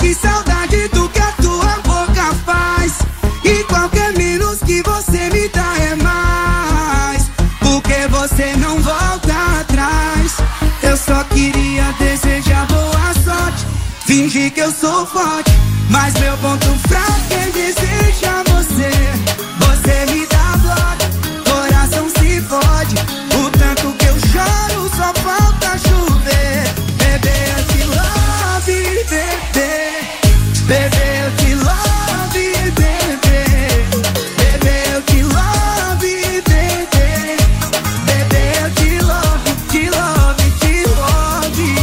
que saudade do que a tua boca faz. E qualquer menos que você me dá é mais, porque você não volta atrás. Eu só queria desejar boa sorte, fingir que eu sou forte, mas meu ponto fraco é desejar você. Você me dá bloco, coração se fode. O tanto que eu choro só falta chover. Bebê, eu te love, bebê. Bebê, eu te love, bebê. Bebê, eu te love, bebê. Bebê, eu te love, te love, te love.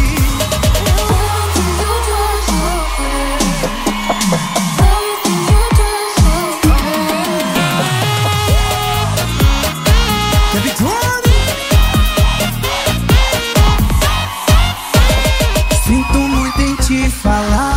Sinto muito em te falar,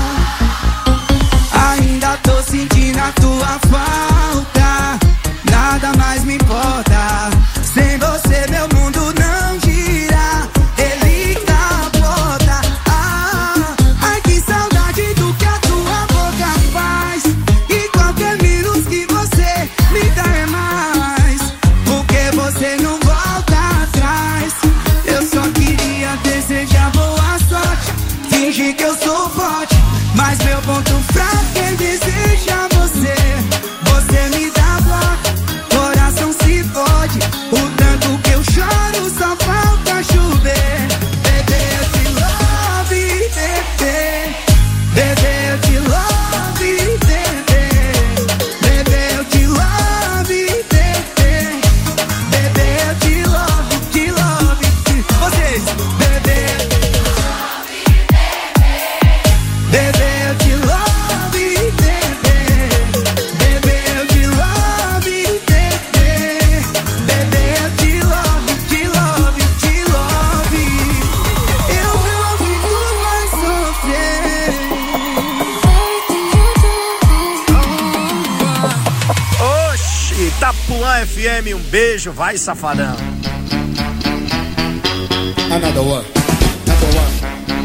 ainda tô sentindo a tua falta. Nada mais me importa, sem você meu mundo não gira. Ele capota. Ai que saudade do que a tua boca faz. E qualquer menos que você me dá é mais, porque você não volta atrás. Eu só queria desejar boa sorte, fingir que eu sou forte, mas meu ponto fraco é desejar você. Você me dá bloco, coração se fode. O tanto que eu choro só falta chover. Bebê, eu te love, bebê. Bebê, eu te love, bebê. Bebê, eu te love, bebê. Bebê, eu te love, te love. Vocês, bebê. Bebê, eu te love, bebê. Bebê, eu te love, bebê. Bebê, eu te love, te love, te love. Eu não fico mais sofrer. Oxi, Itapuã FM, um beijo, vai safadão. Another one. Another one.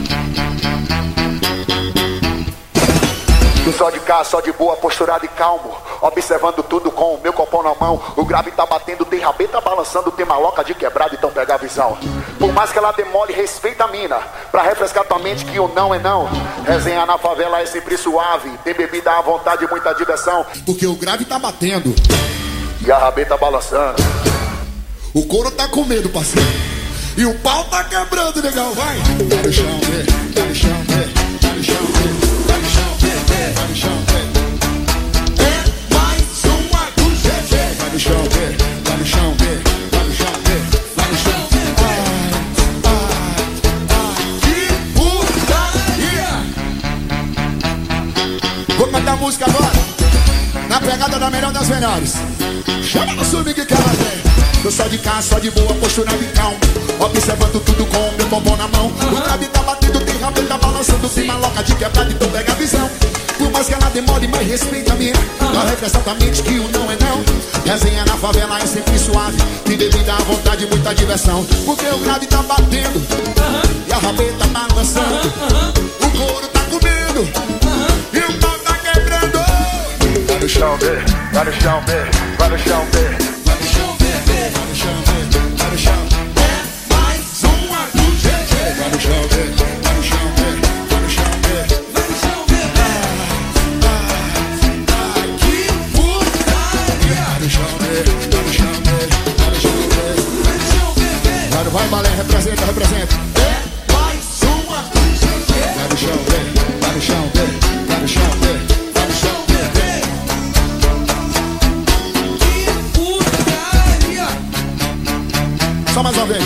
Eu só de cá, só de boa, posturado e calmo, observando tudo com o meu copão na mão. O grave tá batendo, tem rabeta balançando, tem maloca de quebrado, então pega a visão. Por mais que ela demole, respeita a mina, pra refrescar tua mente que o não é não. Resenha na favela é sempre suave, tem bebida à vontade e muita diversão. Porque o grave tá batendo E a rabeta balançando. o couro tá com medo, parceiro. E o pau tá quebrando, legal, vai. Tá no chão, vê. Tá no chão, vê. Tá no chão, vê. Tá no chão, vê. Tá no chão, vê. É mais uma do GG. Tá no chão, vê. Tá no chão, vê. Tá no chão, vê. Tá no chão, vê. Que putaria. Vou cantar a música agora, na pegada da melhor das melhores. Chama no swing que ela tem. Eu só de cá, só de boa, posturado e calmo, observando tudo com o meu bombom na mão. O grave tá batendo, tem rabeta balançando, tem maloca de quebrado, então pega a visão. Por mais que ela demore, mas respeita a minha. Dá reflexão da mente que o não é não. Resenha na favela é sempre suave, tem bebida à vontade e muita diversão. Porque o grave tá batendo e a rabeta balançando. O couro tá comendo e o pau tá quebrando. Vai no chão, vê. Vai no chão, vê. Vai no chão, vê. Vai, Balé, representa, representa. É mais uma. Vai no chão, vem. Vai no chão, vem. Vai no chão, vem. Vai no chão, vem. Que putaria. Só mais uma vez.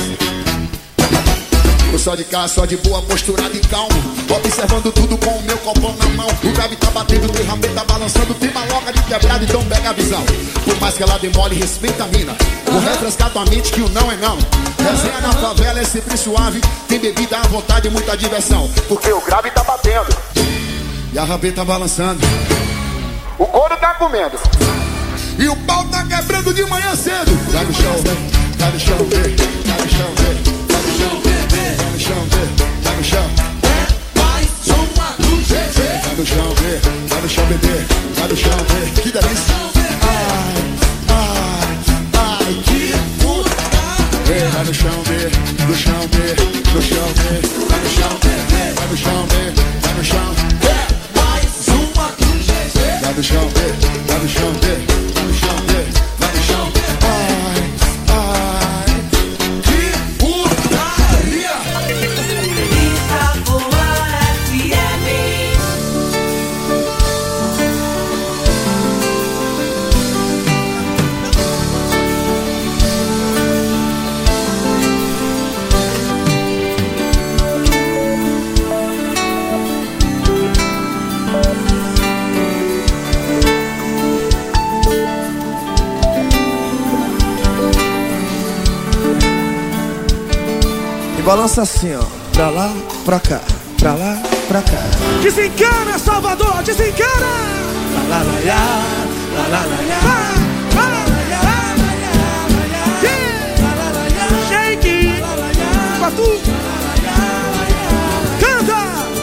Eu só de cá, só de boa, posturado e calmo, observando tudo com o meu copão na mão. O grave tá batendo, tem rabeta balançando, tem maloca de quebrado, então pega a visão. Por mais que ela demole, respeita a mina. Vou refrescar tua mente que o não é não. Resenha na favela é sempre suave, tem bebida à vontade e muita diversão. Porque o grave tá batendo e a rabeta balançando. O couro tá comendo e o pau tá quebrando de manhã cedo. Vai no chão, vem. Vai no chão, vem. Vai no chão, vem. Vai no chão, vem. Vai no chão, vem. Vai no chão. É mais uma do GG. vai no chão, vê, vai no chão, bebê, vai no chão, vê, que delícia. Ai, que puta. Vai no chão, vê, no chão, vê, no chão, vê, vai no chão, vê, vai no chão, vê, vai no chão, vê, mais uma do GG. Vai no chão, vê, vai no chão, vê, vai no chão, vê, vai no chão, vê. Ai, que putaria. Itapuã FM. Balança assim, ó, pra lá, pra cá, pra lá, pra cá. Desencana, Salvador, desencana! Lá, lá, lá, lá, lá, lá, lá. Shake, Batu, canta!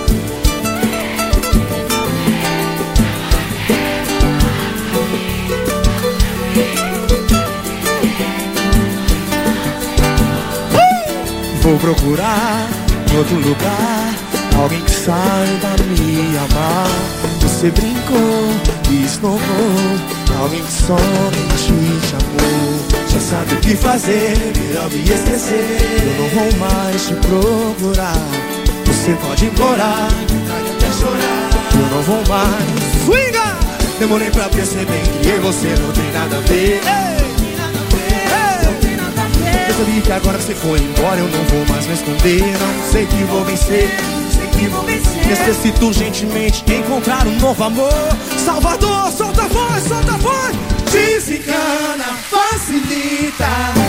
Vou procurar em outro lugar alguém que saiba me amar. Você brincou e esnobou alguém que somente te amou. Já sabe o que fazer, melhor me esquecer. Eu não vou mais te procurar. Você pode implorar, até chorar. Eu não vou mais. Swinga! Demorei pra perceber que eu e você não tem nada a ver. Percebi que agora que você foi embora eu não vou mais me esconder. Não sei que vou vencer, sei que vou vencer. Necessito urgentemente encontrar um novo amor. Salvador, solta a voz, solta a voz. Desencana, facilita.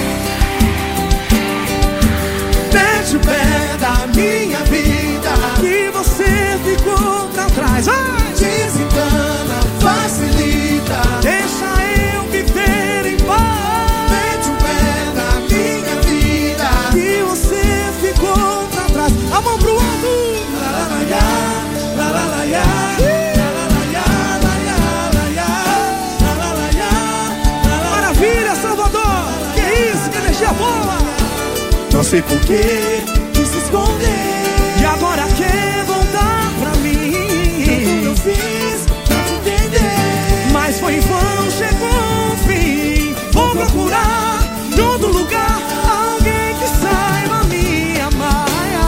Mete o pé da minha vida que você ficou pra trás. Vai! Desencana, facilita. Deixa eu viver em paz. A mão pro alto. Maravilha, Salvador. Que isso, que energia boa. Não sei por que quis se esconder e agora quer voltar pra mim. Tudo eu fiz pra te entender, mas foi em vão, chegou o fim. Vou procurar em outro lugar alguém que saiba me amar.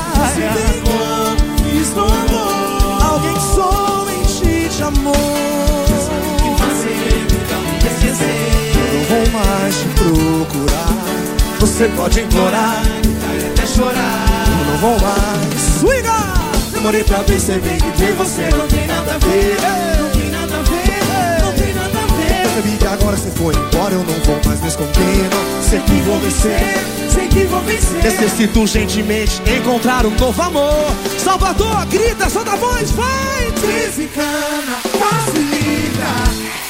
Alguém que somente te amou. Sabe o que fazer, então me esquecer. Eu não vou mais te procurar. Você pode implorar, até chorar. Eu não vou mais. Swinga! Demorei pra perceber que de você não tem nada a ver. Não tem nada a ver, não tem nada a ver. Percebi que agora você foi embora, eu não vou mais me esconder. Não sei que vou vencer. Sei que vou vencer. Necessito urgentemente encontrar um novo amor. Salvador, grita, solta a voz, vai! Desencana, facilita.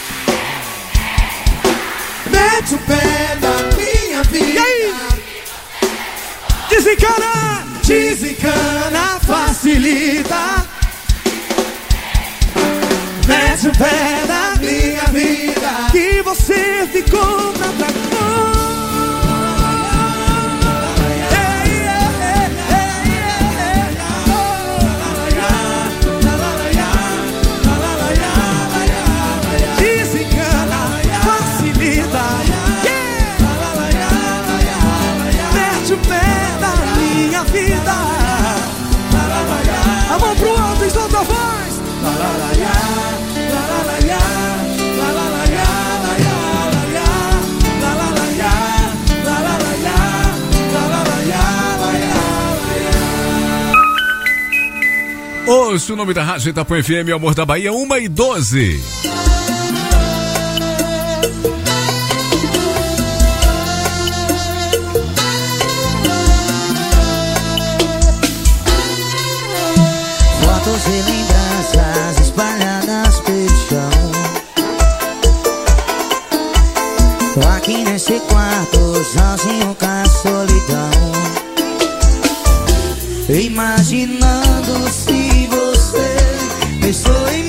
Mete o pé na minha vida. E aí? Desencana, desencana, facilita. Mete o pé na minha vida que você ficou pra trás. A mão pro alto e solta a voz. Ouça o nome da Rádio Itapuã FM, Amor da Bahia, 1h12. Fotos e lembranças espalhadas pelo chão. Tô aqui nesse quarto, sozinho com a solidão, imaginando se você pensou em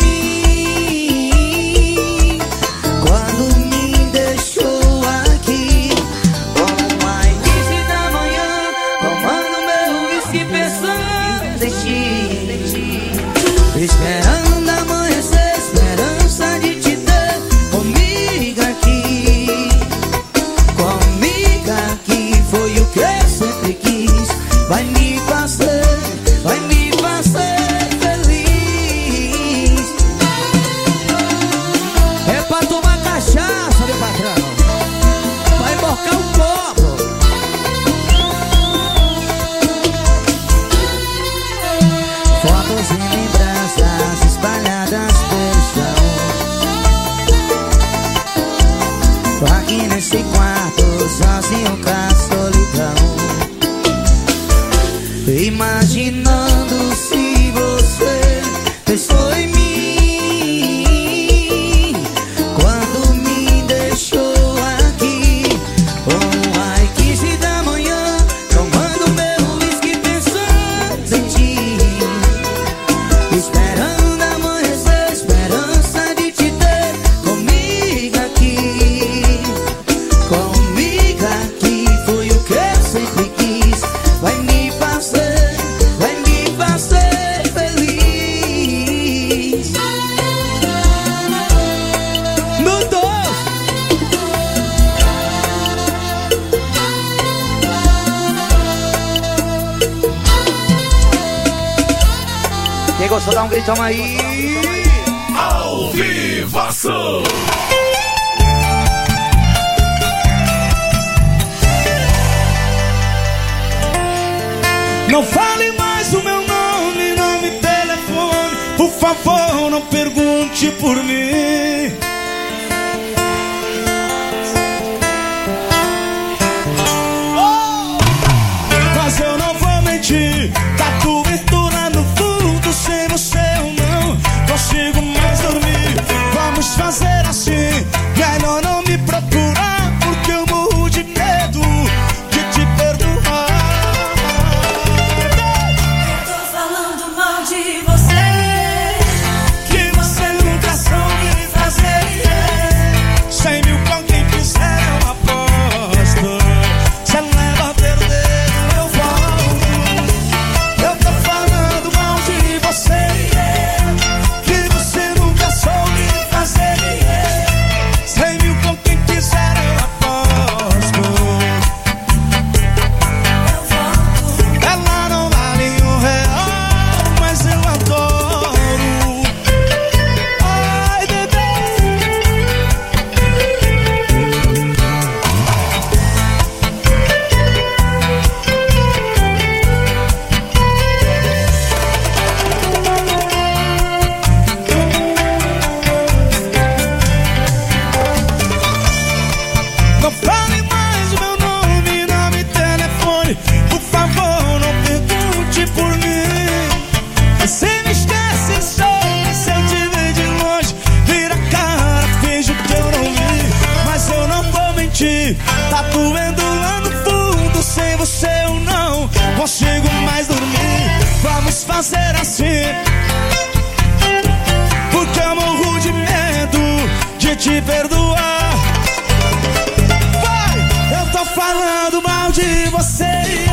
Só dá um gritão aí. Ao vivaço. Não fale mais o meu nome, não me telefone. Por favor, não pergunte por mim. Mas eu não vou mentir, tá doendo lá no fundo. Sem você eu não consigo mais dormir. Vamos fazer assim, melhor não me procurar, porque eu morro de medo de te perdoar. Eu tô falando mal de você, que você nunca soube fazer. 100 mil com quem quiser eu aposto. Cê leva a perder, eu volto. Eu tô falando mal de você, que você nunca soube fazer. 100 mil com quem quiser eu aposto. Eu volto. Ela não vale R$1, mas eu adoro. Ai, bebê. Não fale mais o meu nome, não me telefone. Por favor, não pergunte por mim. Você me esquece, some, se eu te ver de longe. Vira a cara, finge que eu não vi. Mas eu não vou mentir, tá doendo lá no fundo. Sem você eu não consigo mais dormir. Vamos fazer assim, porque eu morro de medo de te perdoar. Vai, eu tô falando mal de você.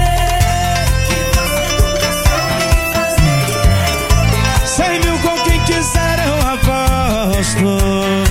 100 mil com quem quiser eu aposto.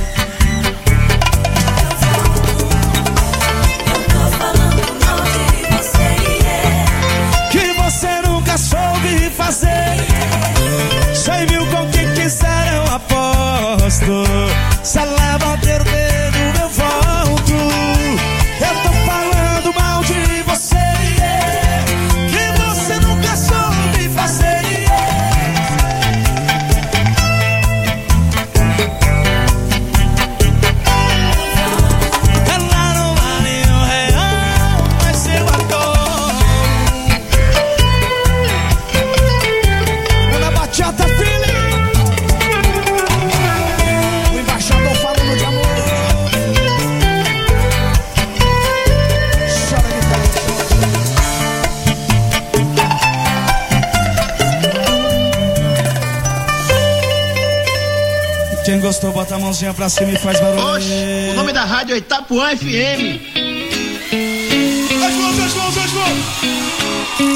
Eu tô falando mal de você, Que você nunca soube fazer. 100 mil com quem quiser eu aposto. Se leva a perder, eu volto. Eu tô falando mal de você, que você nunca soube fazer. Ela não vale R$1, mas eu adoro. Ana Bachata Feeling, o embaixador falando de amor. Chora de paz. Quem gostou, bota a mãozinha pra cima e faz barulho. Oxe, o nome da rádio é Itapuã FM. As mãos.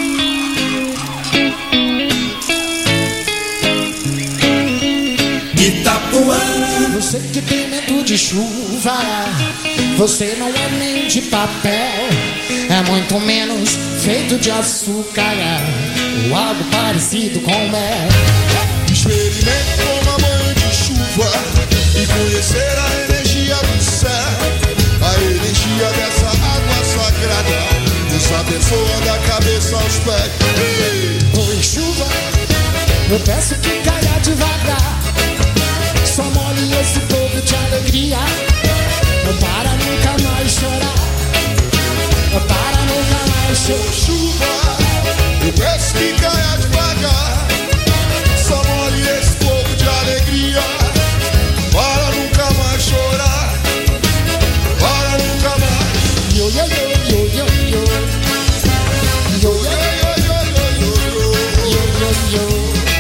Itapuã. Você que tem medo de chuva, você não é nem de papel, é muito menos feito de açúcar, ou algo parecido com mel. Experimente tomar banho de chuva e conhecer a energia do céu, a energia dessa água sagrada, nos abençoa da cabeça aos pés. Oi, chuva, eu peço que caia devagar, só molhe esse povo de alegria, não para nunca mais chorar, não para nunca mais chorar. Chuva, eu peço que caia devagar, só molhe esse povo de alegria, para nunca mais chorar, para nunca mais. Yo, yo, yo, yo, yo, yo. Yo, yo, yo, yo, yo, yo, yo, yo.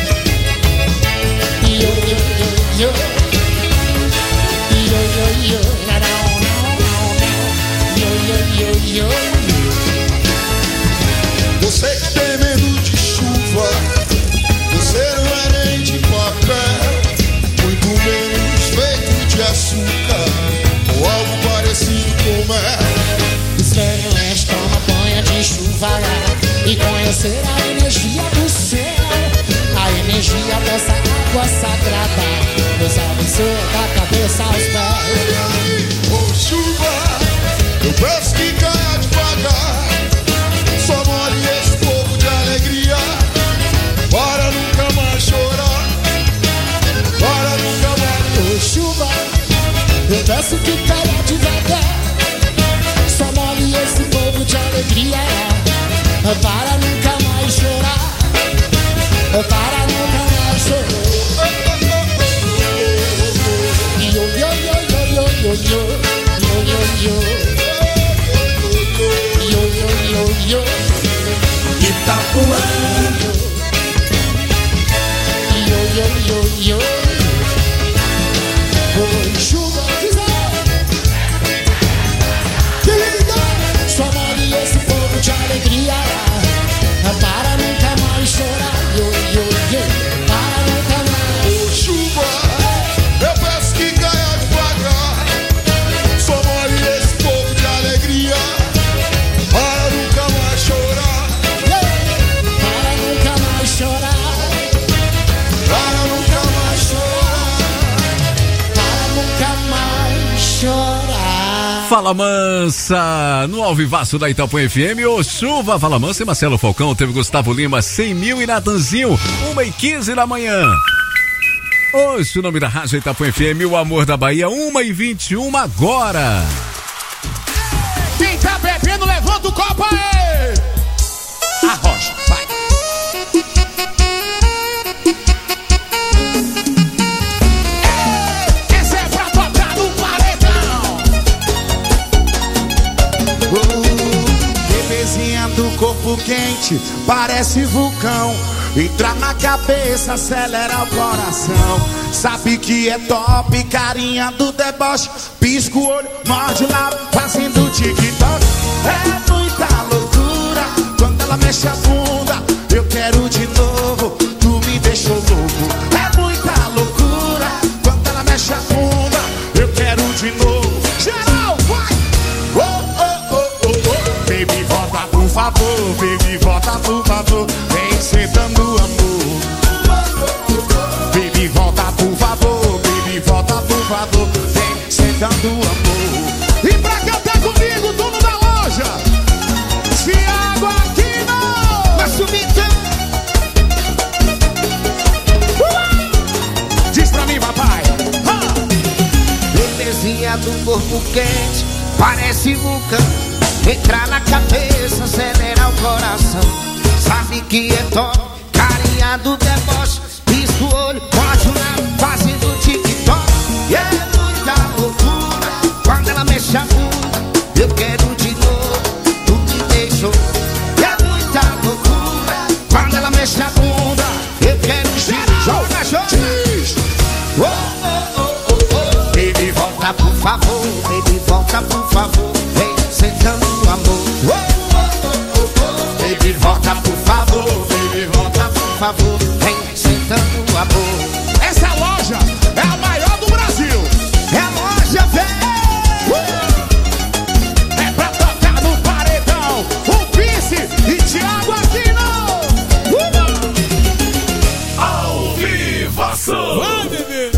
Yo, yo, yo, yo. Yo, yo, yo. Na, na, na, na, na. Yo, yo, yo, yo. Você que tem medo de chuva, você não é nem de papel, muito menos feito de açúcar, ou algo parecido com mel. Experimente, toma banho de chuva e conhecer a energia do céu, a energia Deus abençoe da cabeça aos pés. Ô chuva, eu peço que caia devagar. Só molhe esse povo de alegria, para nunca mais chorar, para nunca mais. Ô chuva, eu peço que caia devagar. Só molhe esse povo de alegria, para nunca mais chorar, para nunca mais chorar. Yo yo yo yo yo yo yo yo yo yo yo yo Itapuã. Yo yo yo yo. Oi, chuva, que liga. Só molhe esse povo de alegria, para nunca mais chorar. Yo yo yo, para nunca mais. Ô chuva, eu peço que caia devagar. Só molhe esse povo de alegria, para nunca mais chorar, Para nunca mais chorar, para nunca mais chorar. para nunca mais chorar. Fala Mansa, no Alvivaço da Itapuã FM, ô chuva, Fala Mansa e Marcelo Falcão, teve Gustavo Lima, 100 mil e Natanzinho, 1h15 da manhã. Hoje o nome da rádio Itapuã FM, o amor da Bahia, 1h21 agora. Quem tá bebendo, levanta o copo aí! Arrocha, vai! Essa é pra tocar no paredão! Bebezinha do corpo quente, parece vulcão. Entra na cabeça, acelera o coração. Sabe que é top, carinha do deboche. Pisca o olho, morde o lábio, fazendo tic-toc. É muita loucura quando ela mexe a bunda. Eu quero de novo, tu me deixou louco. É muita loucura quando ela mexe a bunda. Eu quero de novo. Geral, vai! Oh, oh, oh, oh, oh. Baby, volta por favor, baby, volta por favor. Vem sentando amor. Baby, volta por favor, baby, volta por favor. Vem sentando amor. E pra cantar comigo, dono da loja, Thiago Aquino. Vai subir então. Diz pra mim, papai. Belezinha do corpo quente, parece vulcão. Entrar na cabeça, acelera o coração. Sabe que é top, carinha do deboche. Pisca o olho, morde o lábio, fazendo tic-toc. E é muita loucura quando ela mexe a bunda. Eu quero de novo, tu me deixou. E é muita loucura quando ela mexe a bunda. Eu quero de novo. Joga, joga. Oh, oh, oh, oh, oh. Baby, volta por favor, baby, volta por favor. Vem sentando amor. Oh, oh, oh, oh, oh. Baby, volta por favor, baby, volta por favor. Vem sentando amor. Essa loja é a maior do Brasil. É a loja, velho. É pra tocar no paredão. O Vice e Thiago Aquino. Alvivaço. Vai, bebê.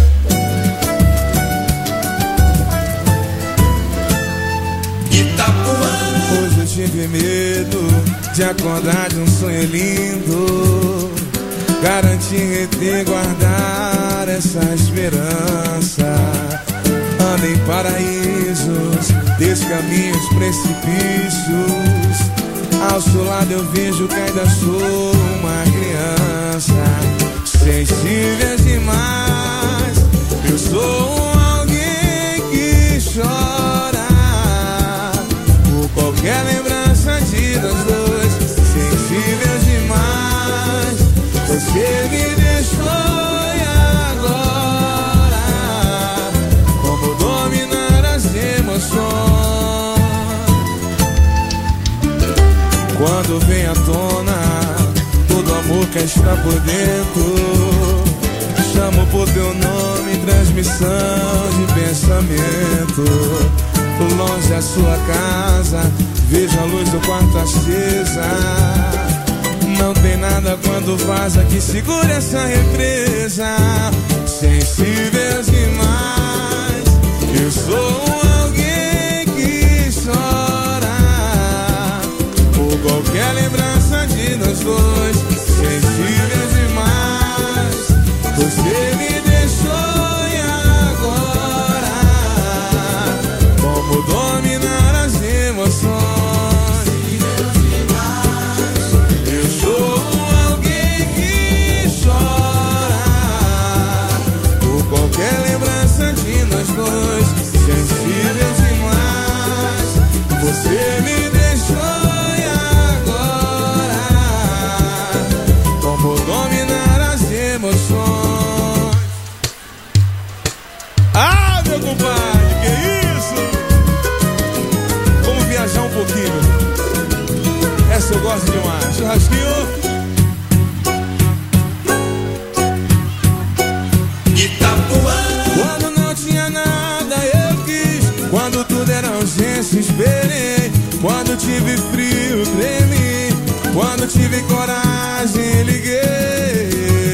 Hoje eu tive medo de acordar de um sonho lindo. Garanti reter, guardar essa esperança. Ando em paraísos, descaminhos, precipícios. Ao seu lado eu vejo que ainda sou uma criança. Sensível demais, eu sou alguém que chora por qualquer lembrança de nós dois. Sensível demais, você me deixou e agora como dominar as emoções? Quando vem à tona todo amor que está por dentro, chamo por teu nome, transmissão de pensamento. Longe da sua casa, vejo a luz do quarto acesa. Não tem nada quando vaza que segure essa represa. Sensíveis demais. Eu sou alguém que chora por qualquer lembrança de nós dois. Sensíveis demais. Você me deixou e agora como dominar as emoções? Qualquer lembrança de nós dois, sensíveis demais. Você me deixou e agora como dominar as emoções? Ah, meu compadre, que isso? Vamos viajar um pouquinho. Essa eu gosto demais. Churrasquinho. Quando não tinha nada eu quis, quando tudo era ausência esperei, quando tive frio tremi, quando tive coragem liguei,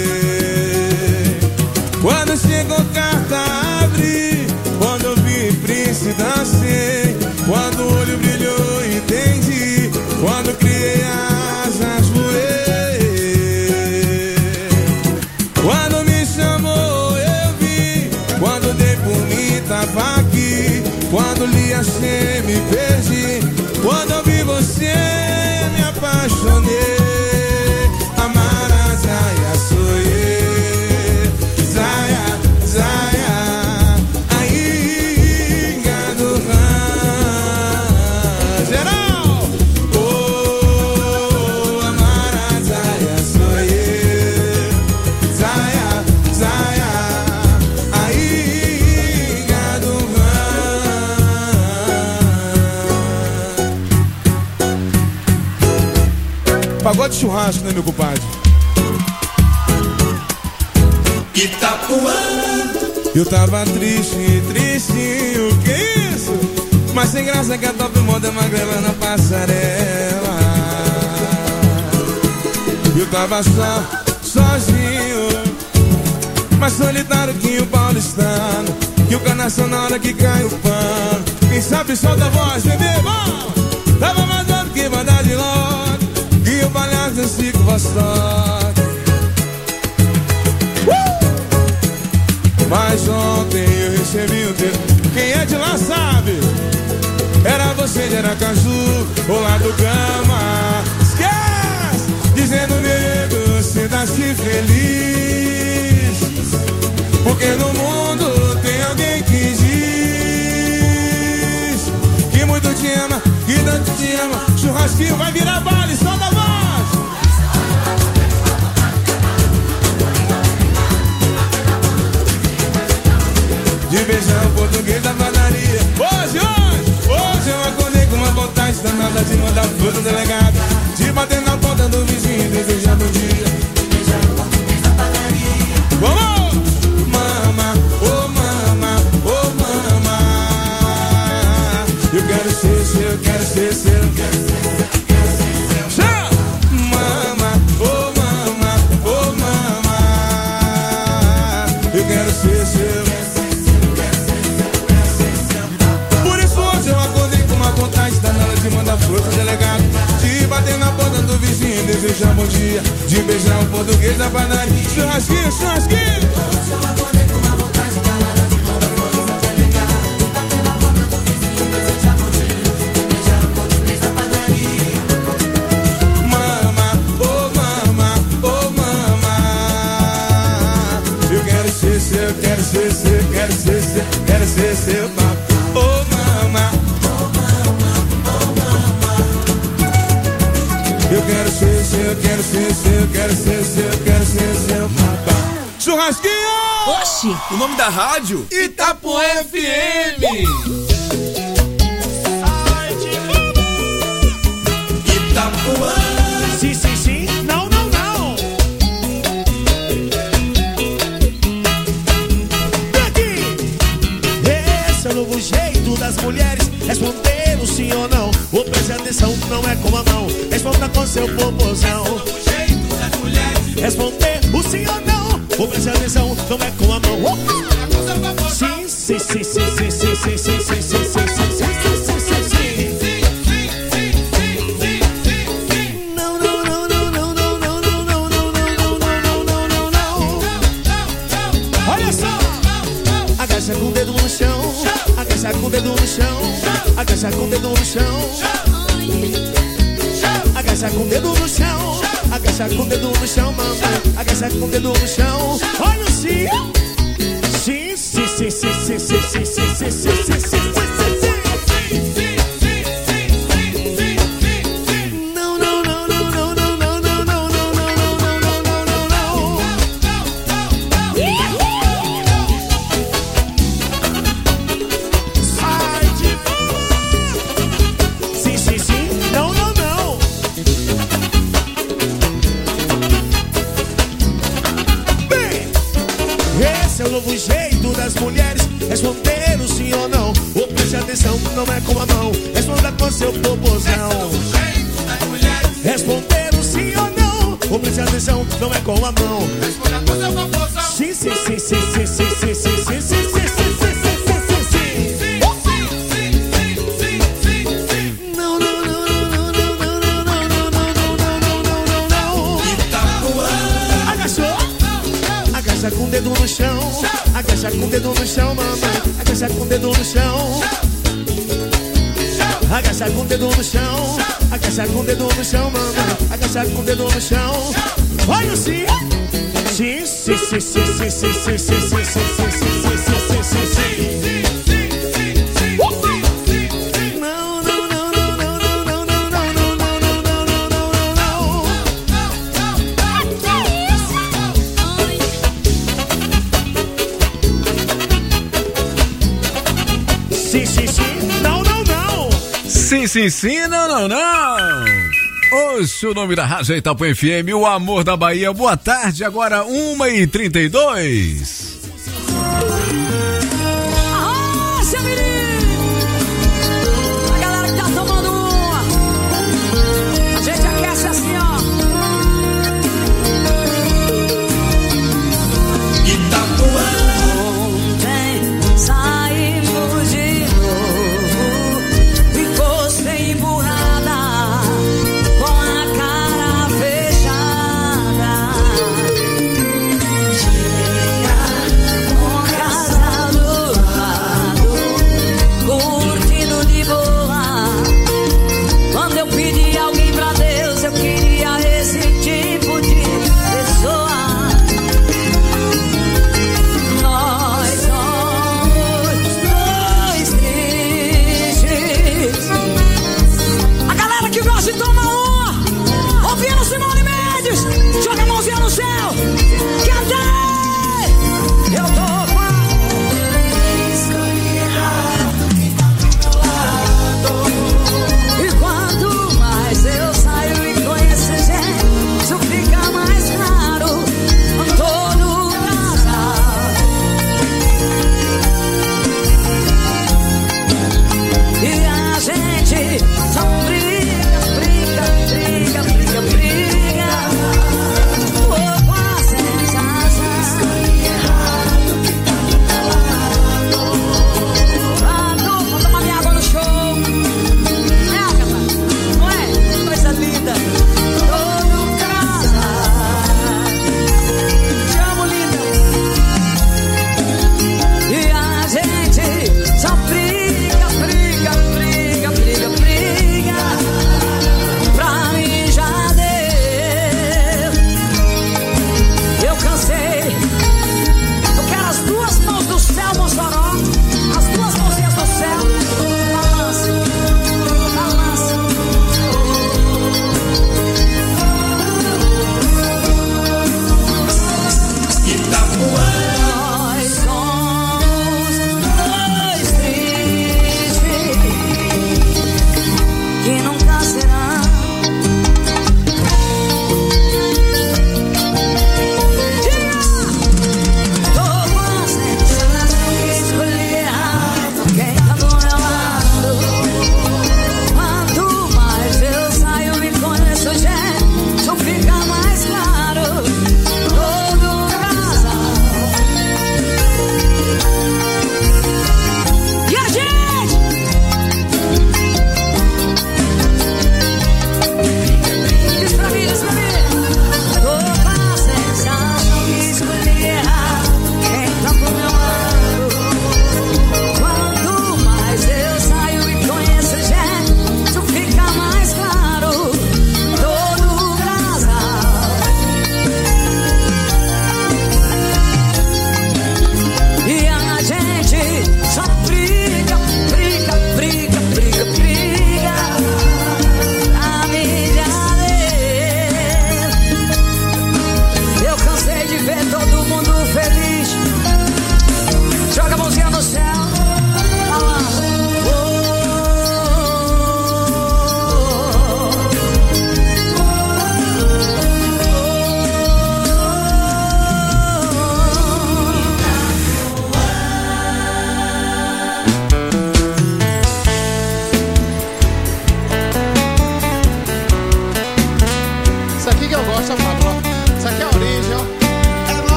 quando chegou carta abri, quando eu vi príncipe dancei, quando o olho brilhou entendi, quando criei asas voei, quando me chamou quando dei por mim tava aqui, quando li achei me perdi, quando eu vi você me apaixonei. Amara Zaya sonhei, Zaya, Zaya, aí do geral. Oh, Amara Zaya sonhei, Zaya, Zaya. Pagode de churrasco, né, meu compadre? Itapuã. Eu tava triste, triste, o que é isso? Mas sem graça que a top moda magrela na passarela. Eu tava só, sozinho, mais solitário que o paulistano, que o canação na hora que cai o pano. Quem sabe solta a voz, bebê, vamos! Tava mais alto que banda de lote, e o palhaço do Chico Vostok. Mas ontem eu recebi um teu. Quem é de lá sabe. Era você de Aracaju, ou lá do Gama. Esquece! Dizendo, nego, sinta-se feliz, porque no mundo tem alguém que diz que muito te ama, que tanto te ama. Churrasquinho vai virar baile, solta a voz! De beijar o português da padaria. Hoje eu acordei com uma vontade danada de mandar fruta do delegado, de bater na porta do vizinho e desejar bom dia. De beijar o português da padaria. Vamos! Mama, oh mama, oh mama. Eu quero ser seu, eu quero ser seu, eu quero ser seu, eu quero ser seu. Mama, oh mama, oh mama. Eu quero ser seu. De mandar fruta, delegado, de bater na porta do vizinho, desejar bom dia, de beijar o português da padaria. Churrasquinho, churrasquinho. Mama, oh mama, oh mama. Eu quero ser seu, eu quero ser seu, eu quero ser seu, quero ser seu papo. Oh mama. Eu quero ser seu, eu quero ser seu, eu quero ser seu, eu quero ser seu papai. Churrasquinho! Oxi! O nome da rádio? Itapuã FM! Itapuã! Sim, sim, sim! Não, não, não! Daqui! Esse é o novo jeito das mulheres responder sim ou não? Ou preste atenção, não é com a mão. Responda com seu popozão. Responder o sim ou não? Ou preste atenção, não é com a mão. Sim, sim, sim, sim, sim, sim, sim, sim, sim, sim, sim, sim. Agacha com o dedo no chão, agacha com o dedo no chão, agacha com o dedo no chão, agacha com o dedo no chão, agacha com o dedo no chão, mamãe, agacha com o dedo no chão. Olha o sim, sim, sim, sim, sim, sim, sim, sim, sim, sim, sim, sim, sim. Novo jeito das mulheres responder o sim ou não. Ou preste atenção, não é com a mão. Responda com seu popozão. Responder o sim ou não. Ou preste atenção, não é com a mão. Responda com seu popozão. Sim, sim, sim, sim, sim, sim, sim, sim, sim, sim, sim. Agacha com o dedo no chão, agacha com o dedo no chão, mamãe, agacha com o dedo no chão, agacha com o dedo no chão, agacha com o dedo no chão, mamãe, agacha com o dedo no chão. Olha o sim, sim, sim, sim, sim, sim, sim, sim, sim, sim, sim, sim, sim, sim, sim, sim. Sim, sim, sim, não, não, não. Ouça o nome da Rádio Itapuã FM, o amor da Bahia. Boa tarde, agora 1h32. Arrocha, menino! A galera que tá tomando uma, a gente aquece assim, ó. Itapuã. Ontem saímos de novo, encostei emburrada, com a cara fechada. Tinha uma casa do lado, curtindo de boa. Quando eu pedi alguém pra Deus, eu queria esse tipo de pessoa. Nós somos dois tristes. A galera que gosta de tomar uma, ouvindo Simone Mendes, joga a mãozinha no céu. Cantei! Eu tô com a escolhida que tá do meu lado. E quanto mais eu saio e conheço gente, isso fica mais claro. Todo casal. E a gente só briga, briga, briga, briga, briga. Tô com a sensação. Escolhi errado que tá do meu lado. Vamos tomar minha água no show. É, Agatha? Não é? Coisa linda. Todo casal. Te amo, linda. E a gente só briga, briga, briga, briga, briga. Pra mim já deu. Eu cansei. Eu quero as duas mãos do céu, Mossoró. As duas mãozinhas do céu. Balança, balança. Nós somos dois tristes que nunca serão. Tô com a sensação que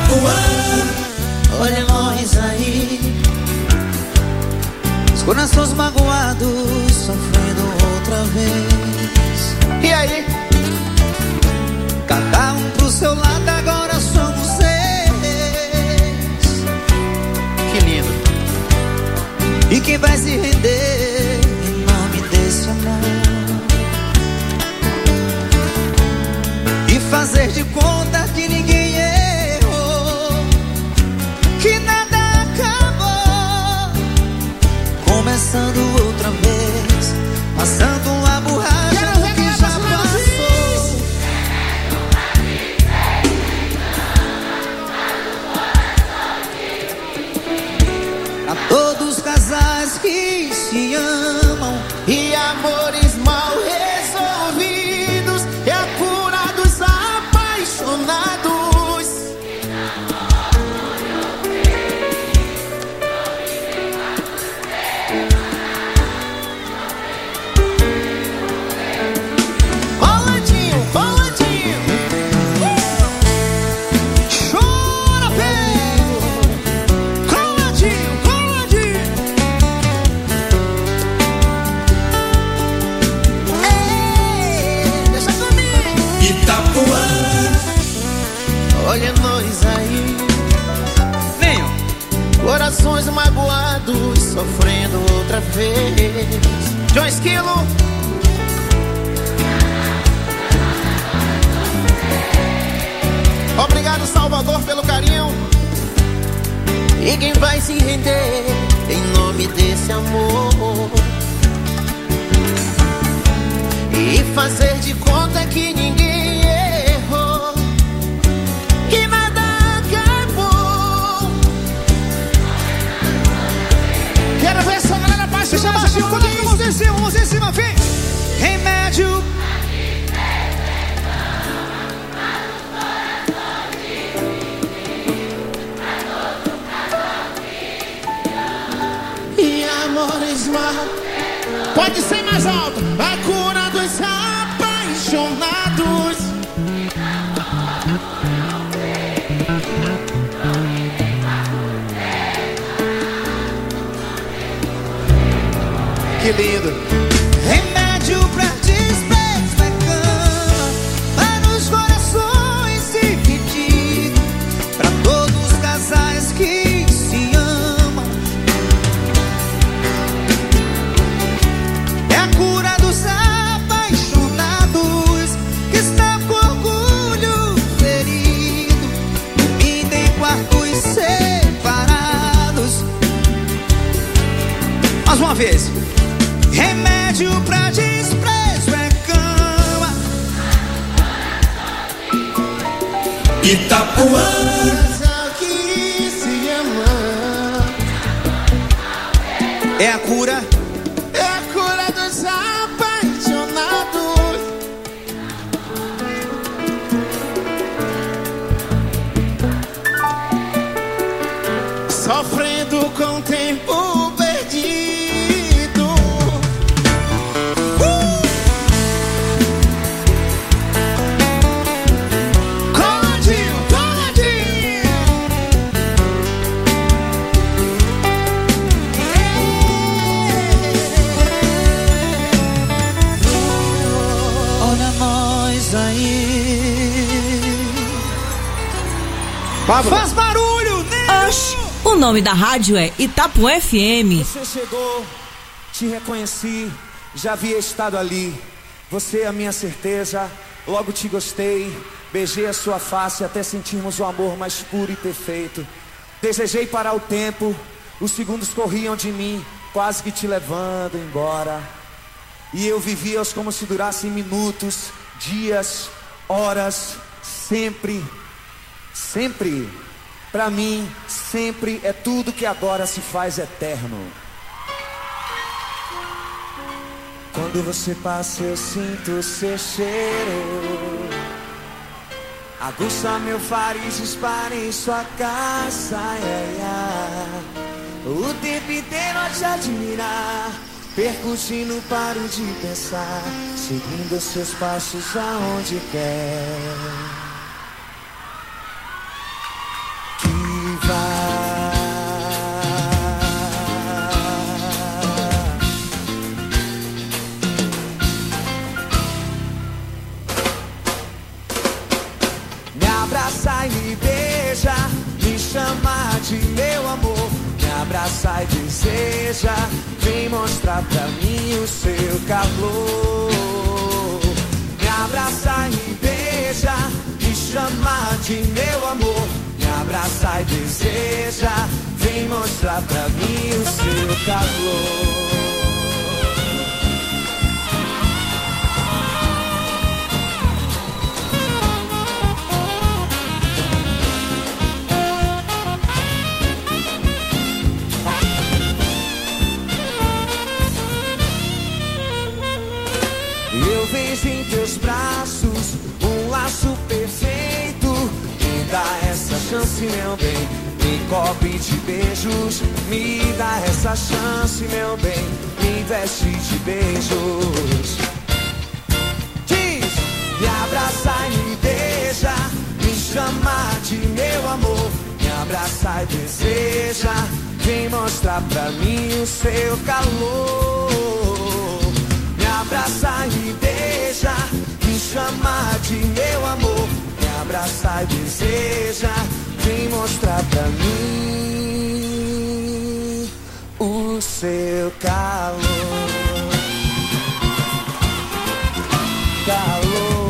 Olha nós aí, os corações magoados, sofrendo outra vez. E aí? Cada um pro seu lado, agora somos seis. Que lindo. E quem vai se render em nome desse amor? E fazer de conta que ninguém errou, que nada acabou, começando outra vez, passando uma borracha no que já passou. Pra todos os casais que se amam e amores mal resolvidos, é a cura dos apaixonados. Coladinho, coladinho, chora pego, coladinho, coladinho. Ei, deixa comigo. Itapuã, olha nós aí, nenhum. Corações magoados, sofrendo outra vez. John Esquilo. Obrigado, Salvador, pelo carinho. E quem vai se render em nome desse amor? E fazer de conta que ninguém errou, que nada acabou. Quero ver essa galera apaixonada. Deixa baixinho, coloca a mãozinha em cima, vem. Remédio. E amores mal. Pode ser mais alto. A cura dos apaixonados. Que lindo. Remédio pra desprezo é cama, para os corações divididos, pra todos os casais que se amam. É a cura dos apaixonados, que estão com orgulho ferido e tem quartos separados. Mais uma vez. Remédio pra desprezo é cama. Itapuã, que se ama. É a cura. É a cura dos apaixonados. Sofrendo com o tempo perdido. Faz barulho, né? Oxi, o nome da rádio é Itapuã FM. Você chegou, te reconheci, já havia estado ali. Você é a minha certeza, logo te gostei. Beijei a sua face até sentirmos o amor mais puro e perfeito. Desejei parar o tempo, os segundos corriam de mim, quase que te levando embora. E eu vivia-os como se durassem minutos, dias, horas, sempre. Sempre, pra mim, sempre é tudo que agora se faz eterno. Quando você passa eu sinto o seu cheiro, aguça meu faris, dispara em sua casa, o tempo inteiro a te admirar, percutindo paro de pensar, seguindo os seus passos aonde quer. Me abraça e me beija, me chama de meu amor. Me abraça e deseja, vem mostrar pra mim o seu calor. Me abraça e me beija, me chama de meu amor. Me abraça e deseja, vem mostrar pra mim o seu calor. Eu vejo em teus braços um laço perfeito. Me dá essa chance, meu bem, me cobre de beijos. Me dá essa chance, meu bem, me veste de beijos. Diz, me abraça e me beija, me chama de meu amor. Me abraça e deseja, vem mostrar pra mim o seu calor. Me abraça e me beija, me chama de meu amor. Me abraça e deseja, vem mostrar pra mim o seu calor. Calor.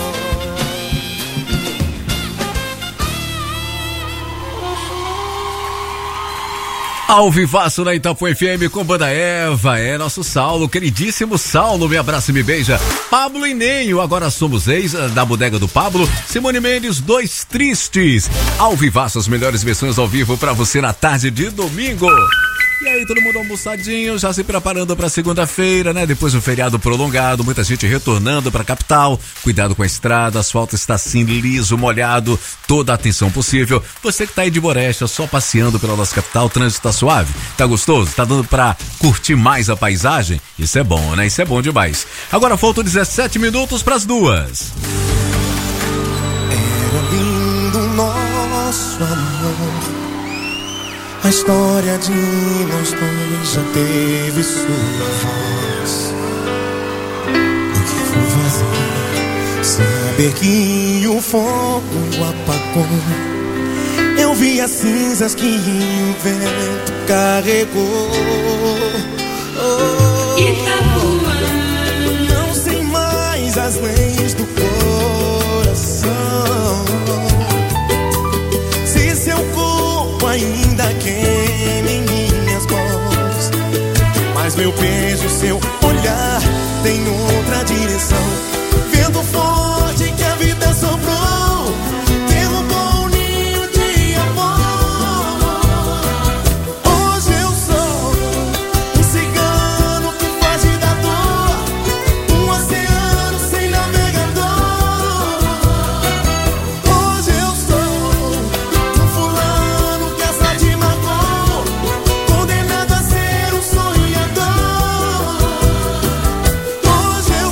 Ao vivaço na Itapuã FM com Banda Eva, é nosso Saulo, queridíssimo Saulo, me abraça e me beija. Pablo e Nenho, agora somos ex da bodega do Pablo. Simone Mendes, Dois Tristes. Ao vivaço, as melhores versões ao vivo pra você na tarde de domingo. E aí, todo mundo almoçadinho, já se preparando pra segunda-feira, né? Depois do feriado prolongado, muita gente retornando pra capital. Cuidado com a estrada, o asfalto está assim liso, molhado, toda a atenção possível. Você que tá aí de Boresta, só passeando pela nossa capital, o trânsito tá suave? Tá gostoso? Tá dando pra curtir mais a paisagem? Isso é bom, né? Isso é bom demais. Agora faltam 17 minutos pras 2. Era lindo nosso amor. A história de nós dois já teve sua voz. O que foi vazio, saber que o fogo apagou. Eu vi as cinzas que o vento carregou. Não sei mais as leis do coração. Se seu corpo ainda queima em minhas mãos, mas meu beijo, seu olhar tem outra direção. Vento forte que a vida soprou, derrubou um ninho de amor. Hoje eu sou um cigano que foge da dor, um oceano sem navegador. Hoje eu sou um fulano que a sorte marcou, condenado a ser um sonhador. Hoje eu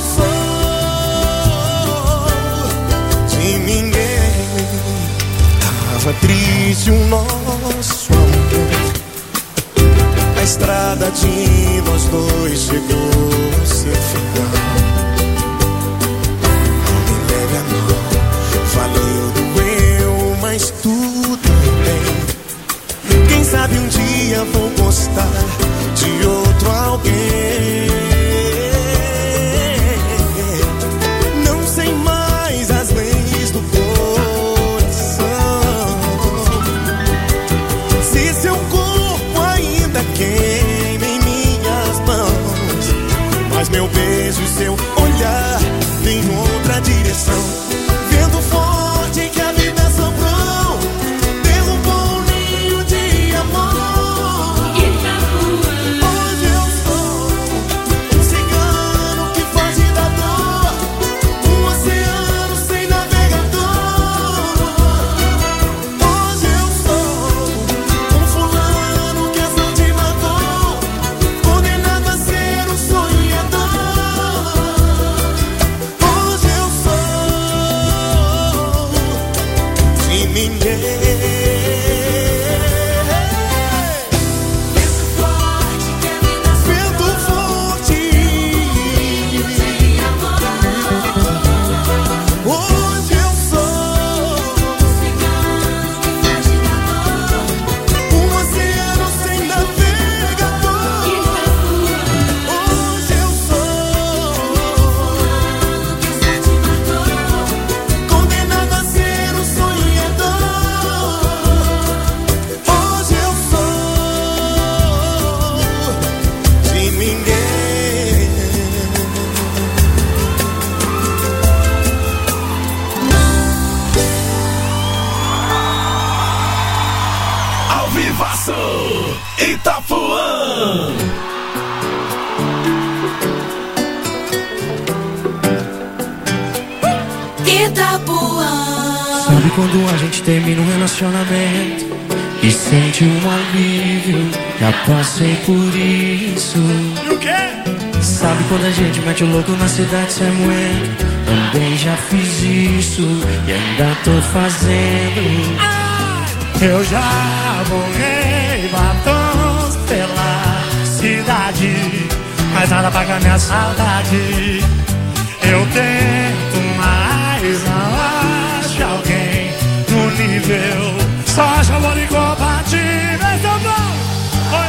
sou de ninguém. Tava triste o nosso amor, a estrada de nós dois chegou a ser final. Não me leve a mão, valeu, doeu, mas tudo bem. Quem sabe um dia vou gostar de outro alguém. Não sei mais as leis do coração. Se seu corpo ainda queima em minhas mãos, mas meu beijo e seu olhar tem outra direção. Vento forte que a vida soprou, derrubou um ninho de amor. Hoje eu sou um cigano que foge da dor, um oceano sem navegador. Hoje eu sou um fulano que a sorte matou, condenado a ser um sonhador. Hoje eu sou de ninguém. Vento forte. Hoje eu sou Vivaço, Itapuã. Itapuã. Sabe quando a gente termina um relacionamento e sente um alívio? Já passei por isso. E o quê? Sabe quando a gente mete o louco na cidade sem moendo? Também já fiz isso e ainda tô fazendo. Eu já borrei batons pela cidade, mas nada paga minha saudade. Eu tento, mas não acho alguém no nível. Só acho amor incompatível. Esse é o bom. Oi,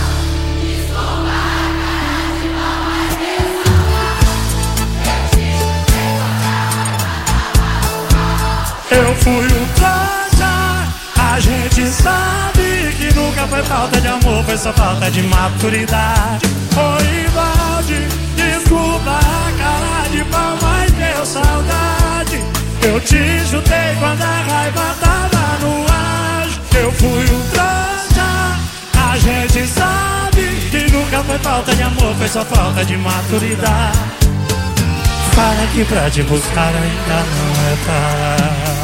eu fui um trouxa, a gente sabe que nunca foi falta de amor, foi só falta de maturidade. Oi, Valde, desculpa a cara de pau, mas deu saudade. Eu te chutei quando a raiva tava no ar. Eu fui um trouxa, a gente sabe que nunca foi falta de amor, foi só falta de maturidade. Fala que pra te buscar ainda não é tarde.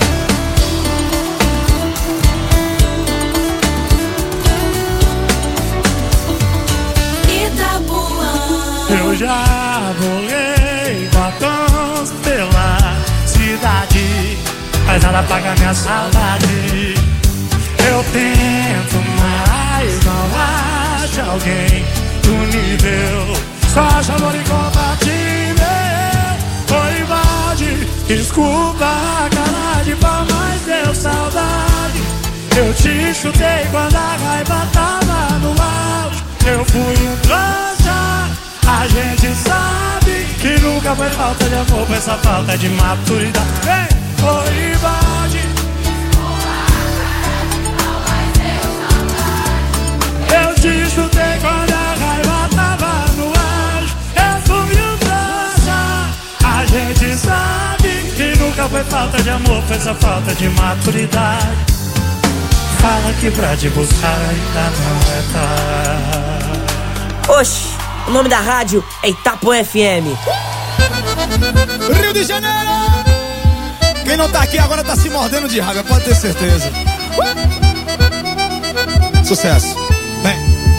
Eu já borrei batons pela cidade, mas nada paga minha saudade. Eu tento, mas não acho alguém do nível. Só acho amor incompatível. Oi, Valde, desculpa a cara de pau, mas deu saudade. Eu te chutei quando a raiva tava no auge. Eu fui um trouxa, a gente sabe que nunca foi falta de amor, foi só falta de maturidade. Vem, oi, Valde. Eu te chutei quando a raiva tava no auge. Eu fui um trouxa, a gente sabe que nunca foi falta de amor, foi só falta de maturidade. Fala que pra te buscar ainda não é tarde. Oxi, o nome da rádio é Itapuã FM. Rio de Janeiro! Quem não tá aqui agora tá se mordendo de raiva, pode ter certeza. Sucesso. Vem.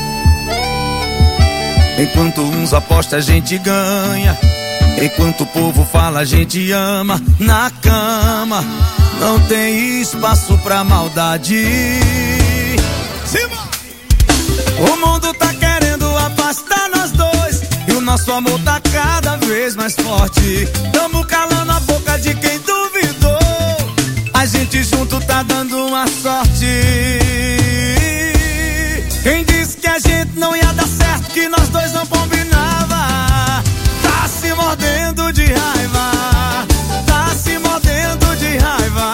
Enquanto uns apostam a gente ganha, enquanto o povo fala a gente ama. Na cama não tem espaço pra maldade. O mundo tá querendo afastar nós dois, e o nosso amor tá cada vez mais forte. Tamo calando a boca de quem duvidou. A gente junto tá dando uma sorte. Quem disse que a gente não ia dar certo, que nós dois não combinava, tá se mordendo de raiva. Tá se mordendo de raiva.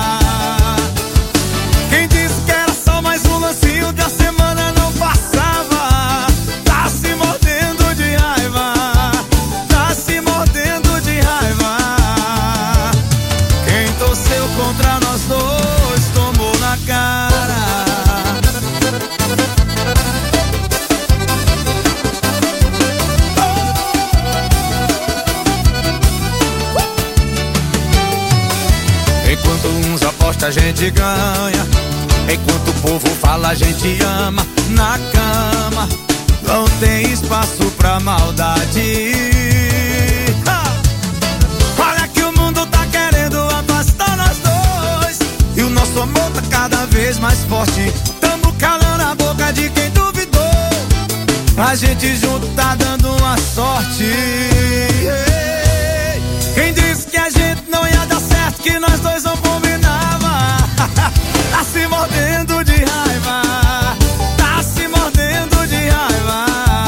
Quem disse que era só mais um lancinho da semana não passava, tá se mordendo de raiva. Tá se mordendo de raiva. Quem torceu contra nós dois tomou na cara. Enquanto uns apostam a gente ganha, enquanto o povo fala a gente ama. Na cama não tem espaço pra maldade. Olha que o mundo tá querendo afastar nós dois, e o nosso amor tá cada vez mais forte. Tamo calando a boca de quem duvidou. A gente junto tá dando uma sorte. Quem disse que a gente não ia dar certo, que nós dois não combinava, tá se mordendo de raiva. Tá se mordendo de raiva.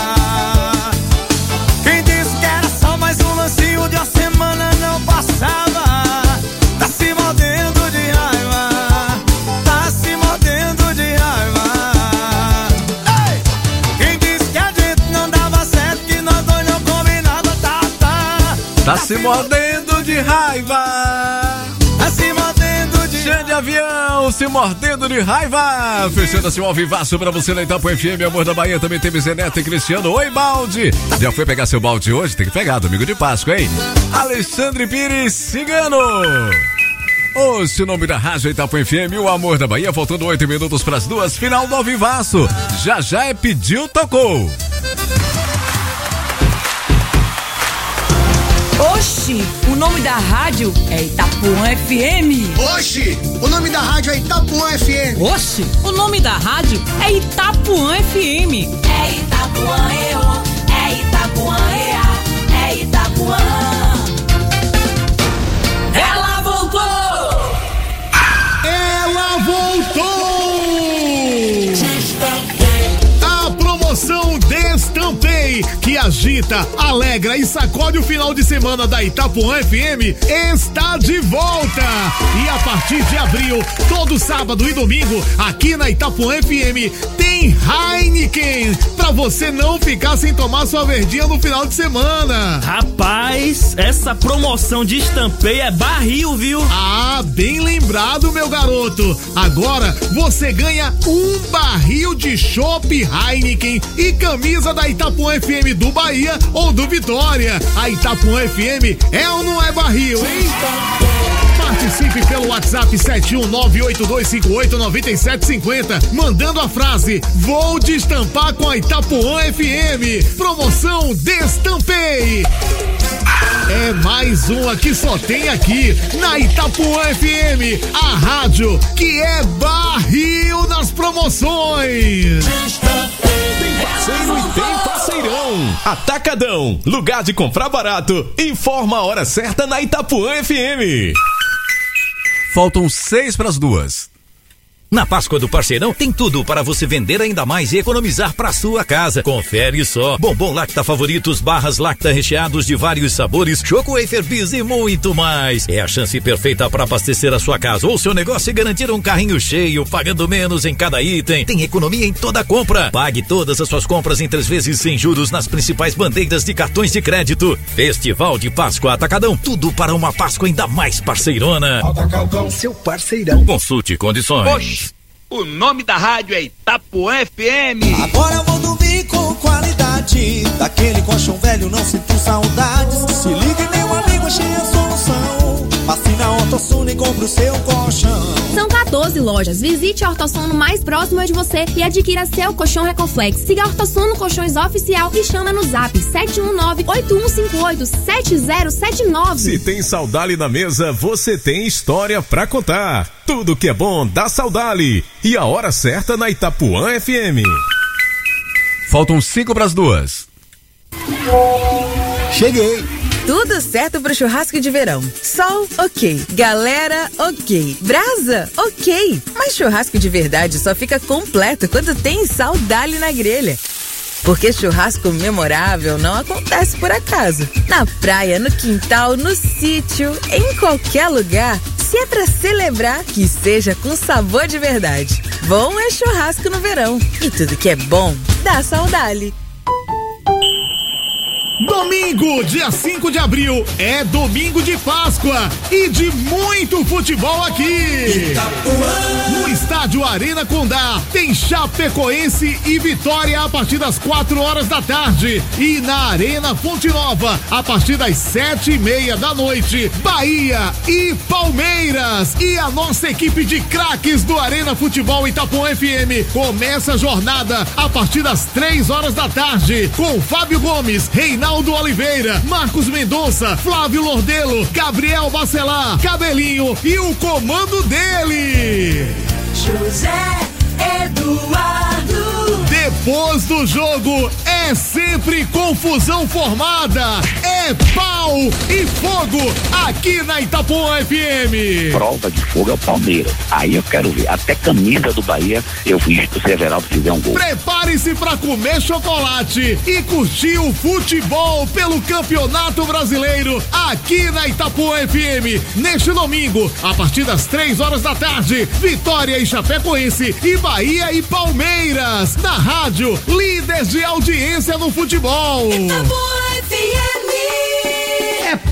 Quem disse que era só mais um lancinho de uma semana não passava, tá se mordendo de raiva. Tá se mordendo de raiva. Ei! Quem disse que a gente não dava certo, que nós dois não combinava, tá se mordendo de raiva. Tá se mordendo de Xande Avião se mordendo de raiva. Fechando assim um alvivaço pra você na Itapu FM, Amor da Bahia. Também teve Zé Neto e Cristiano. Oi, balde. Já foi pegar seu balde hoje? Tem que pegar, domingo de Páscoa, hein? Alexandre Pires Cigano. Ouça o nome da rádio Itapu FM, o Amor da Bahia. Faltando 8 minutos pras 2. Final do alvivaço. Já é pediu, tocou. Oxi, o nome da rádio é Itapuã FM. Oxi, o nome da rádio é Itapuã FM. Oxi, o nome da rádio é Itapuã FM. É Itapuã, é Itapuã, é Itapuã. Ela voltou! Ela voltou! A promoção Destampei, que agita, alegra e sacode o final de semana da Itapuã FM, está de volta. E a partir de abril, todo sábado e domingo, aqui na Itapuã FM, tem Heineken, pra você não ficar sem tomar sua verdinha no final de semana. Rapaz, essa promoção de Estampei é barril, viu? Ah, bem lembrado, meu garoto. Agora você ganha um barril de chopp Heineken e camisa da Itapuã FM do Bahia ou do Vitória. A Itapuã FM é ou não é barril, hein? Participe pelo WhatsApp 71982589750, mandando a frase: vou destampar com a Itapuã FM. Promoção Destampei. É mais uma que só tem aqui na Itapuã FM, a rádio que é barril nas promoções. Tem parceiro e tem parceirão. Atacadão, lugar de comprar barato. Informa a hora certa na Itapuã FM. Faltam 6 pras 2. Na Páscoa do Parceirão tem tudo para você vender ainda mais e economizar para sua casa. Confere só: bombom Lacta favoritos, barras Lacta recheados de vários sabores, Choco Wafer Bis e muito mais. É a chance perfeita para abastecer a sua casa ou seu negócio e garantir um carrinho cheio, pagando menos em cada item. Tem economia em toda compra. Pague todas as suas compras em 3 vezes sem juros nas principais bandeiras de cartões de crédito. Festival de Páscoa Atacadão, tudo para uma Páscoa ainda mais parceirona. Atacadão, seu parceirão. Consulte condições. Oxi, o nome da rádio é Itapuã FM. Agora eu vou dormir com qualidade. Daquele colchão velho não sinto saudades. Se liga, meu amigo, achei a solução. Passe na Ortosono e compre o seu colchão. São 14 lojas. Visite a Ortosono mais próxima de você e adquira seu colchão Recoflex. Siga a Ortosono Colchões Oficial e chama no zap 719-8158-7079. Se tem Saudali na mesa, você tem história pra contar. Tudo que é bom dá Saudali. E a hora certa na Itapuã FM. Faltam 5 pras 2. Cheguei. Tudo certo pro churrasco de verão. Sol, ok. Galera, ok. Brasa, ok. Mas churrasco de verdade só fica completo quando tem Saudali na grelha. Porque churrasco memorável não acontece por acaso. Na praia, no quintal, no sítio, em qualquer lugar. Se é pra celebrar, que seja com sabor de verdade. Bom é churrasco no verão. E tudo que é bom, dá Saudali. Domingo, dia 5 de abril, é domingo de Páscoa e de muito futebol aqui. No estádio Arena Condá, tem Chapecoense e Vitória a partir das 4 horas da tarde. E na Arena Fonte Nova, a partir das 7:30 da noite, Bahia e Palmeiras. E a nossa equipe de craques do Arena Futebol Itapuã FM começa a jornada a partir das 3 horas da tarde, com Fábio Gomes, Reinaldo Oliveira, Marcos Mendonça, Flávio Lordelo, Gabriel Bacelar, Cabelinho e o comando dele, José Eduardo. Depois do jogo é sempre confusão formada, é pau e fogo aqui na Itapuã FM. Prova de fogo é o Palmeiras. Aí eu quero ver, até camisa do Bahia eu fiz se o Everaldo fizer um gol. Prepare-se pra comer chocolate e curtir o futebol pelo Campeonato Brasileiro aqui na Itapuã FM. Neste domingo, a partir das 3 horas da tarde, Vitória e Chapecoense e Bahia e Palmeiras. Na rádio, líder de audiência no futebol. Itapuã FM. É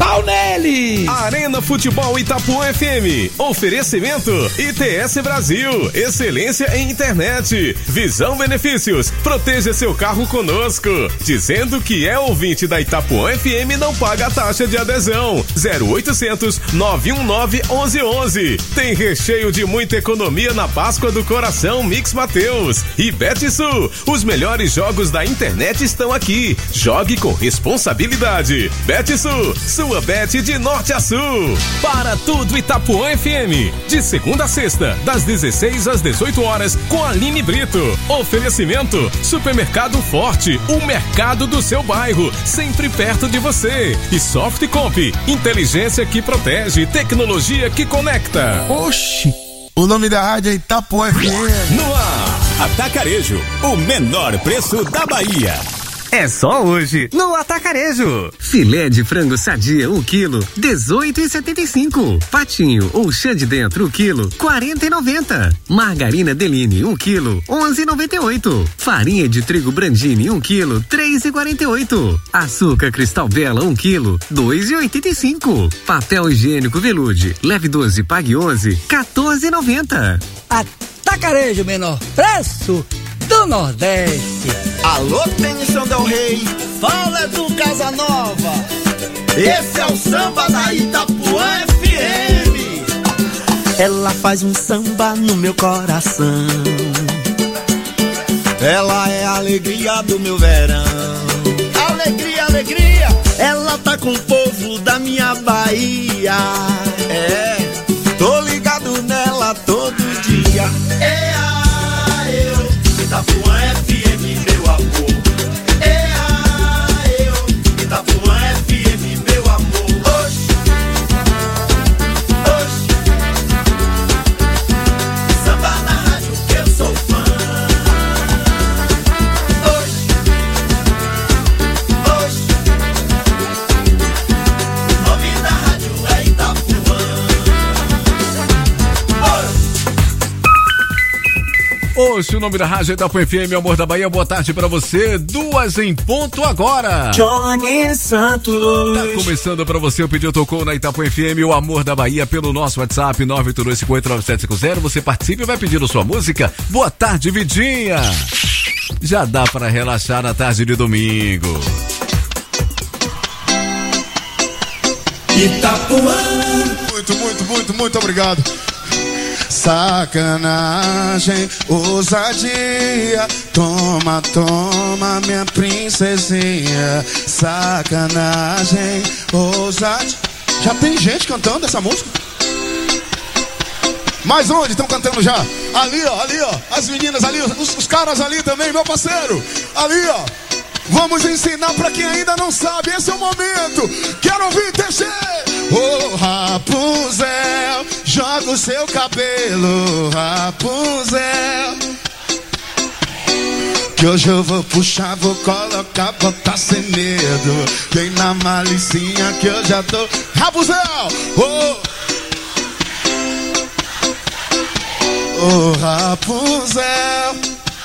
Pau nele! Arena Futebol Itapuã FM. Oferecimento ITS Brasil. Excelência em internet. Visão Benefícios. Proteja seu carro conosco. Dizendo que é ouvinte da Itapuã FM não paga a taxa de adesão. 0800 919 1111. Tem recheio de muita economia na Páscoa do Coração Mix Mateus. E Betsul. Os melhores jogos da internet estão aqui. Jogue com responsabilidade. Betsul. Sua bet de norte a sul. Para tudo Itapuã FM. De segunda a sexta, das 16 às 18 horas, com Aline Brito. Oferecimento: Supermercado Forte, o mercado do seu bairro, sempre perto de você. E Softcomp, inteligência que protege, tecnologia que conecta. Oxi, o nome da rádio é Itapuã FM. No ar, Atacarejo, o menor preço da Bahia. É só hoje no Atacarejo. Filé de frango sadia 1 quilo, 18,75. Patinho ou chã de dentro 1 quilo, 40,90. Margarina Deline 1 quilo, 11,98. Farinha de trigo Brandini 1 quilo, 3,48. Açúcar Cristal Bela 1 quilo, 2,85. Papel higiênico Velude, leve 12, pague 11, 14,90. Atacarejo, menor preço do Nordeste. Alô, Tênis Del Rey, fala do Casa Nova. Esse é o samba da Itapuã FM. Ela faz um samba no meu coração. Ela é a alegria do meu verão. Alegria, alegria. Ela tá com o povo da minha Bahia. É, tô ligado nela todo dia. Itapuã FM, meu amor. Itapuã FM, meu amor. Oxi, oxi. Samba na rádio que eu sou fã. Oxi, oxi. O nome da rádio é Itapuã. Oxe, o nome da rádio é Itapuã FM, Amor da Bahia. Boa tarde pra você, 2 em ponto agora. Johnny Santos. Tá começando pra você, o pedido tocou na Itapuã FM, o Amor da Bahia, pelo nosso WhatsApp 982589750. Você participa e vai pedindo sua música. Boa tarde, Vidinha. Já dá pra relaxar na tarde de domingo. Itapuã. Muito obrigado. Sacanagem, ousadia, toma, minha princesinha. Sacanagem, ousadia. Já tem gente cantando essa música? Mas onde estão cantando já? Ali, ó, as meninas ali, os caras ali também, meu parceiro. Ali, ó. Vamos ensinar pra quem ainda não sabe, esse é o momento. Quero ouvir TG. Ô Rapunzel, joga o seu cabelo, Rapunzel. Que hoje eu vou puxar, vou colocar, botar sem medo. Vem na malicinha que eu já tô. Rapunzel, ô Rapunzel.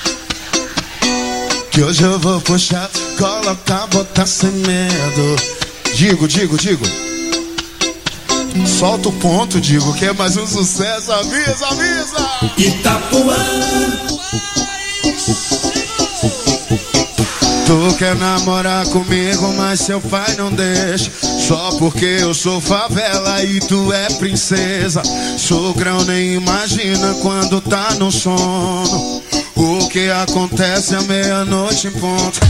Que hoje eu vou puxar, colocar, botar sem medo. Digo. Solta o ponto, digo, que é mais um sucesso. Avisa. Itapuã. Tu quer namorar comigo, mas seu pai não deixa. Só porque eu sou favela e tu é princesa. Sogrão nem imagina quando tá no sono o que acontece à meia-noite em ponto.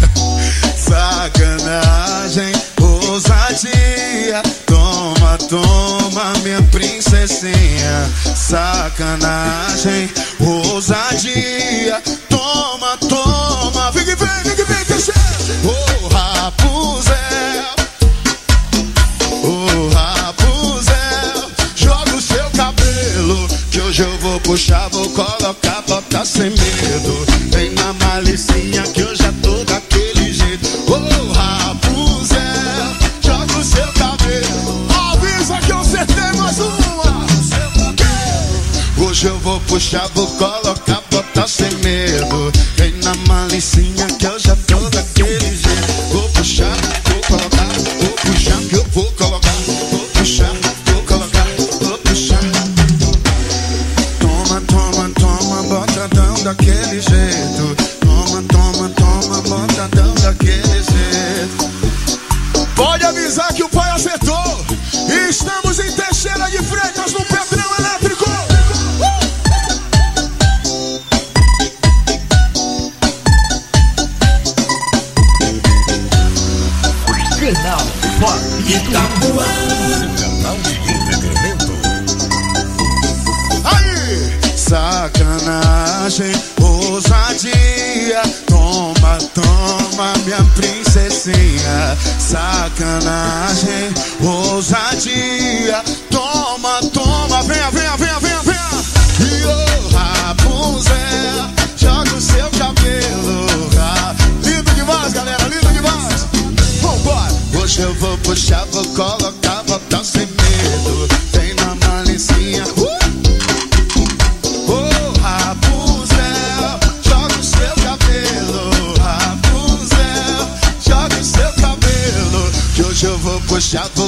Sacanagem, ousadia, toma, minha princesinha. Sacanagem, ousadia, toma, vem, deixa. Ô Rapunzel, joga o seu cabelo, que hoje eu vou puxar, vou colocar, botar sem medo. Vem na malicinha que eu já tô daquele jeito. Ô Rapunzel, joga o seu cabelo. Avisa que eu acertei mais uma. Hoje eu vou puxar, vou colocar, botar sem medo. Vem na malicinha que eu já tô daquele jeito. Vou puxar, vou colocar, vou puxar que eu vou colocar. sacanagem, ousadia. Toma, toma, minha princesinha. Sacanagem, ousadia. Toma, toma, venha, venha, venha, venha, venha. E ô Rapunzel, joga o seu cabelo. Lindo demais, galera, lindo demais. Vambora. Hoje eu vou puxar, vou colocar, botar sem medo. Vem na malicinha. Oh, Rapunzel, joga o seu cabelo. Rapunzel, joga o seu cabelo. Que hoje eu vou puxar,